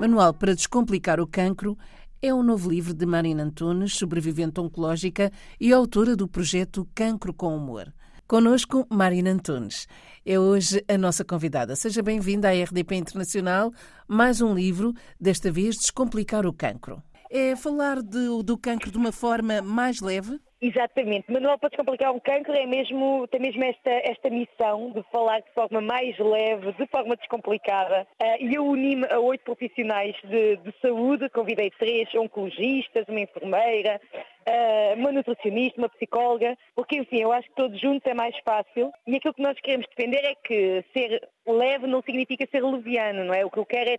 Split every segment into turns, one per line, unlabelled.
Manual para Descomplicar o Cancro é um novo livro de Marina Antunes, sobrevivente oncológica e autora do projeto Cancro com Humor. Connosco, Marina Antunes. É hoje a nossa convidada. Seja bem-vinda à RDP Internacional. Mais um livro, desta vez Descomplicar o Cancro. É falar do cancro de uma forma mais leve?
Exatamente. Manual para Descomplicar o Cancro tem mesmo esta missão de falar de forma mais leve, de forma descomplicada. E eu uni-me a 8 profissionais de saúde, convidei 3 oncologistas, uma enfermeira, uma nutricionista, uma psicóloga, porque, enfim, eu acho que todos juntos é mais fácil. E aquilo que nós queremos defender é que ser leve não significa ser leviano, não é? O que eu quero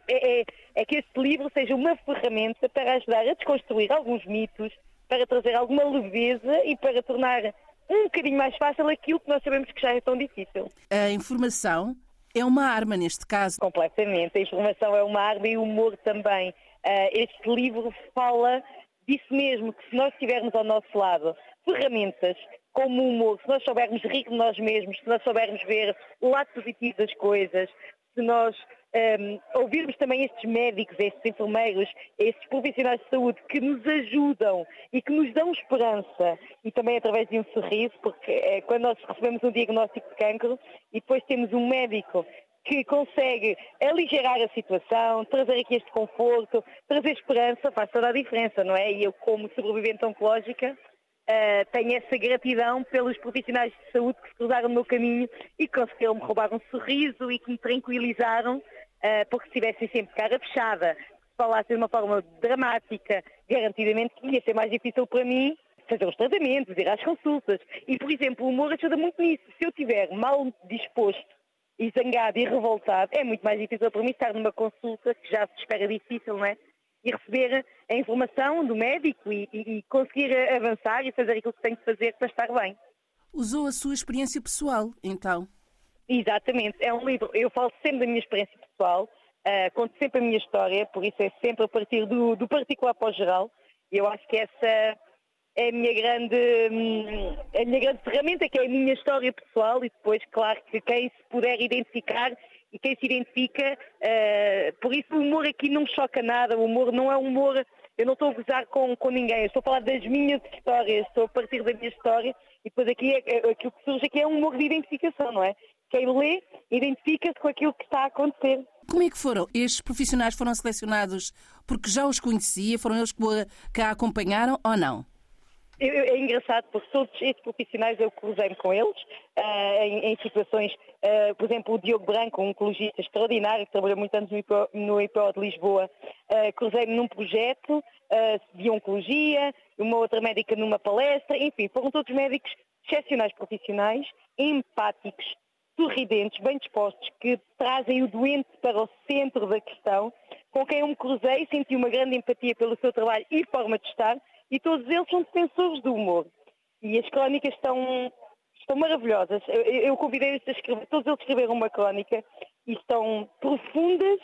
é que este livro seja uma ferramenta para ajudar a desconstruir alguns mitos, para trazer alguma leveza e para tornar um bocadinho mais fácil aquilo que nós sabemos que já é tão difícil.
A informação é uma arma neste caso.
Completamente. A informação é uma arma e o humor também. Este livro fala disso mesmo, que se nós tivermos ao nosso lado ferramentas como o humor, se nós soubermos rir de nós mesmos, se nós soubermos ver o lado positivo das coisas, se nós ouvirmos também estes médicos, estes enfermeiros, estes profissionais de saúde que nos ajudam e que nos dão esperança, e também através de um sorriso, porque é quando nós recebemos um diagnóstico de cancro e depois temos um médico que consegue aligerar a situação, trazer aqui este conforto, trazer esperança, faz toda a diferença, não é? E eu, como sobrevivente oncológica, tenho essa gratidão pelos profissionais de saúde que se cruzaram no meu caminho e que conseguiram-me roubar um sorriso e que me tranquilizaram, porque se tivessem sempre cara fechada, se falassem de uma forma dramática, garantidamente que ia ser mais difícil para mim fazer os tratamentos, ir às consultas. E, por exemplo, o humor ajuda muito nisso. Se eu estiver mal disposto e zangado e revoltado, é muito mais difícil para mim estar numa consulta, que já se espera difícil, não é? E receber a informação do médico e conseguir avançar e fazer aquilo que tem que fazer para estar bem.
Usou a sua experiência pessoal, então?
Exatamente. É um livro. Eu falo sempre da minha experiência pessoal, conto sempre a minha história, por isso é sempre a partir do particular para o geral. E eu acho que essa é a minha grande ferramenta, que é a minha história pessoal, e depois, claro, que quem se puder identificar e quem se identifica, por isso o humor aqui não me choca nada, o humor não é humor, eu não estou a gozar com ninguém, eu estou a falar das minhas histórias, estou a partir da minha história, e depois aqui aquilo que surge aqui é um humor de identificação, não é? Quem lê identifica-se com aquilo que está a acontecer.
Como é que foram? Estes profissionais foram selecionados porque já os conhecia, foram eles que a acompanharam ou não?
É engraçado, porque todos estes profissionais eu cruzei-me com eles em situações, por exemplo, o Diogo Branco, um oncologista extraordinário que trabalhou muitos anos no IPO de Lisboa, cruzei-me num projeto de oncologia, uma outra médica numa palestra, enfim, foram todos médicos excepcionais profissionais, empáticos, sorridentes, bem dispostos, que trazem o doente para o centro da questão, com quem eu me cruzei, senti uma grande empatia pelo seu trabalho e forma de estar, e todos eles são defensores do humor. E as crónicas estão maravilhosas. Eu convidei-os a escrever, todos eles escreveram uma crónica e estão profundas,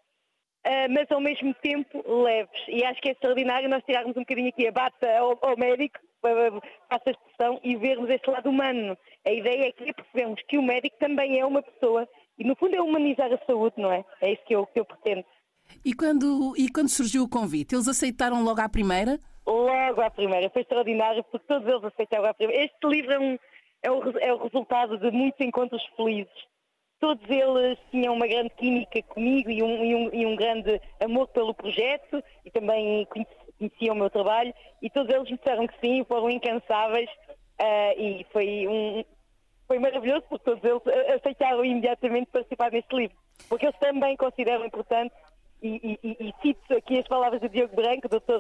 mas ao mesmo tempo leves. E acho que é extraordinário nós tirarmos um bocadinho aqui a bata ao médico, para essa expressão, e vermos este lado humano. A ideia é que percebemos que o médico também é uma pessoa e, no fundo, é humanizar a saúde, não é? É isso que eu pretendo.
E quando surgiu o convite, eles aceitaram logo à primeira?
Logo à primeira. Foi extraordinário porque todos eles aceitaram à primeira. Este livro é o resultado de muitos encontros felizes. Todos eles tinham uma grande química comigo e um grande amor pelo projeto e também conheciam o meu trabalho, e todos eles me disseram que sim, foram incansáveis, e foi maravilhoso porque todos eles aceitaram imediatamente participar neste livro, porque eles também consideram importante. E cito aqui as palavras do Diogo Branco, doutor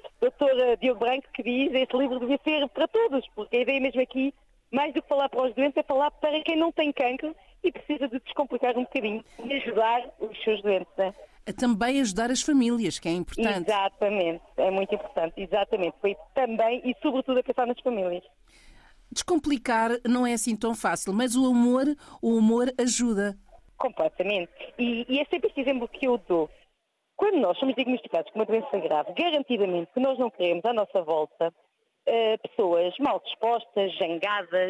Diogo Branco, que diz que este livro devia ser para todos, porque a ideia mesmo aqui, mais do que falar para os doentes, é falar para quem não tem cancro e precisa de descomplicar um bocadinho e ajudar os seus doentes, né?
Também ajudar as famílias, que é importante.
Exatamente, é muito importante, exatamente. Foi também e sobretudo a pensar nas famílias.
Descomplicar não é assim tão fácil, mas o humor ajuda.
Completamente. E é sempre este exemplo que eu dou. Quando nós somos diagnosticados com uma doença grave, garantidamente que nós não queremos à nossa volta pessoas mal dispostas, zangadas,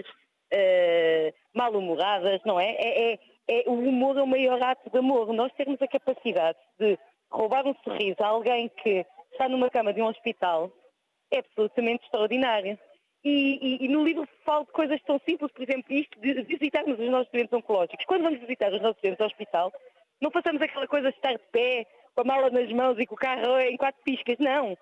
mal-humoradas, não é? O humor é o maior ato de amor. Nós temos a capacidade de roubar um sorriso a alguém que está numa cama de um hospital é absolutamente extraordinário. E no livro falo de coisas tão simples, por exemplo, isto de visitarmos os nossos doentes oncológicos. Quando vamos visitar os nossos doentes ao hospital, não passamos aquela coisa de estar de pé, com a mala nas mãos e com o carro em 4 piscas, não.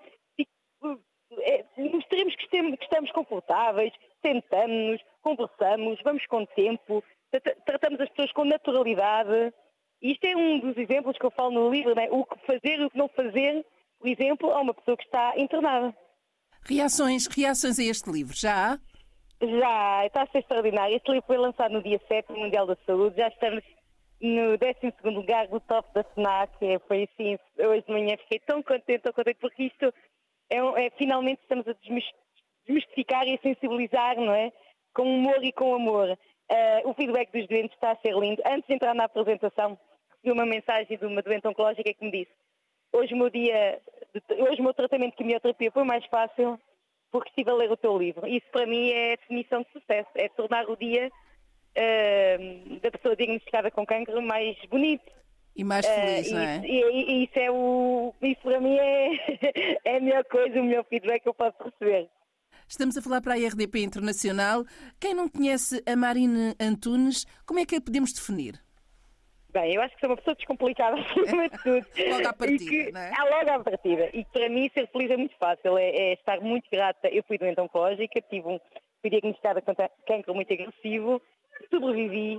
Mostremos que estamos confortáveis, sentamos-nos, conversamos, vamos com tempo, tratamos as pessoas com naturalidade. E isto é um dos exemplos que eu falo no livro, né? O que fazer e o que não fazer, por exemplo, a uma pessoa que está internada.
Reações a este livro, já há?
Já, está a ser extraordinário. Este livro foi lançado no dia 7 do Mundial da Saúde, já estamos no 12º lugar do top da FNAC, foi assim, hoje de manhã fiquei tão contente, porque isto finalmente estamos a desmistificar e a sensibilizar, não é? Com humor e com amor. O feedback dos doentes está a ser lindo. Antes de entrar na apresentação, recebi uma mensagem de uma doente oncológica que me disse: hoje o meu tratamento de quimioterapia foi mais fácil porque estive a ler o teu livro. Isso para mim é a definição de sucesso, é tornar o dia da pessoa diagnosticada com cancro mais bonito.
E mais feliz, não é?
Isso para mim é a melhor coisa, o melhor feedback que eu posso receber.
Estamos a falar para a RDP Internacional. Quem não conhece a Marina Antunes, como é que a podemos definir?
Bem, eu acho que sou uma pessoa descomplicada acima de tudo.
Logo à partida, não é?
Logo à partida. E para mim ser feliz é muito fácil, é estar muito grata. Eu fui doente oncológica, fui diagnosticada com cancro muito agressivo, sobrevivi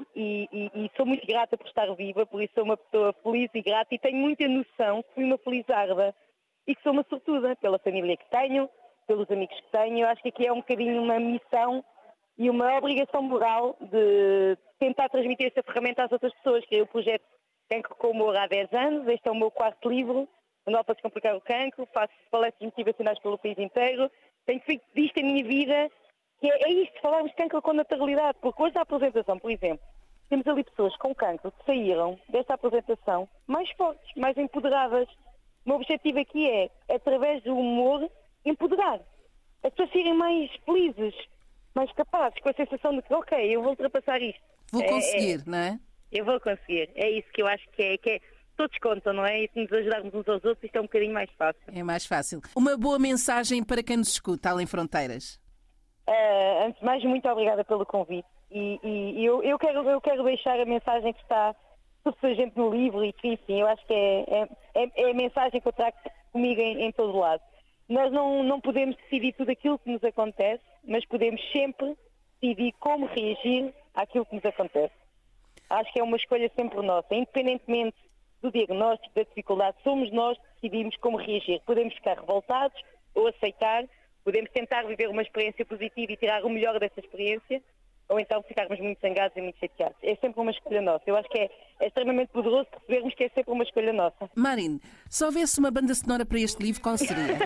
e sou muito grata por estar viva, por isso sou uma pessoa feliz e grata e tenho muita noção que fui uma felizarda e que sou uma sortuda pela família que tenho, pelos amigos que tenho. Eu acho que aqui é um bocadinho uma missão e uma obrigação moral de tentar transmitir esta ferramenta às outras pessoas. Criei o projeto Cancro com Humor há 10 anos, este é o meu 4º livro, Manual para Descomplicar o Cancro, faço palestras motivacionais pelo país inteiro, tenho feito disto a minha vida, que é isto, falarmos de cancro com naturalidade, porque hoje na apresentação, por exemplo, temos ali pessoas com cancro que saíram desta apresentação mais fortes, mais empoderadas. O meu objetivo aqui é, através do humor, empoderar. As pessoas serem mais felizes, mais capazes, com a sensação de que, ok, eu vou ultrapassar isto.
Vou conseguir, não é?
Eu vou conseguir. É isso que eu acho que é. Todos contam, não é? E se nos ajudarmos uns aos outros, isto é um bocadinho mais fácil.
É mais fácil. Uma boa mensagem para quem nos escuta, Além Fronteiras.
Antes de mais, muito obrigada pelo convite. E eu quero deixar a mensagem que está subsagente no livro e que, enfim, eu acho que é a mensagem que eu trago comigo em todo lado. Nós não podemos decidir tudo aquilo que nos acontece, mas podemos sempre decidir como reagir àquilo que nos acontece. Acho que é uma escolha sempre nossa. Independentemente do diagnóstico, da dificuldade, somos nós que decidimos como reagir. Podemos ficar revoltados ou aceitar, podemos tentar viver uma experiência positiva e tirar o melhor dessa experiência, ou então ficarmos muito zangados e muito chateados. É sempre uma escolha nossa. Eu acho que é extremamente poderoso percebermos que é sempre uma escolha nossa.
Marina, se houvesse uma banda sonora para este livro, qual seria?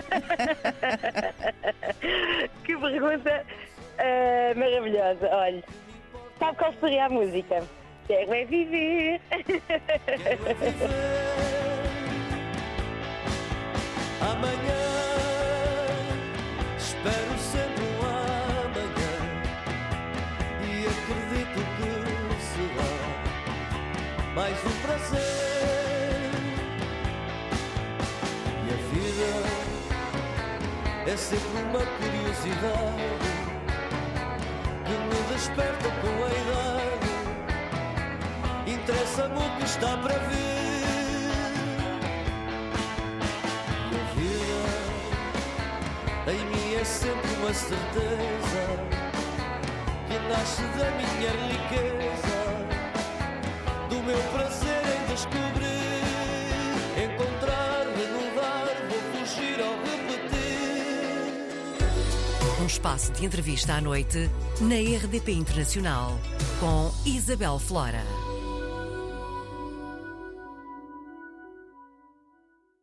Que pergunta maravilhosa. Olha, sabe qual seria a música? Quero é viver.
Amanhã espero sempre um amanhã e acredito que será mais um prazer. E a vida é sempre uma curiosidade que me desperta com a idade. Interessa-me o que está para vir. E a vida em mim é sempre uma certeza que nasce da minha riqueza, do meu prazer em descobrir, encontrar, renovar, vou fugir ao repetir.
Um espaço de entrevista à noite na RDP Internacional com Isabel Flora.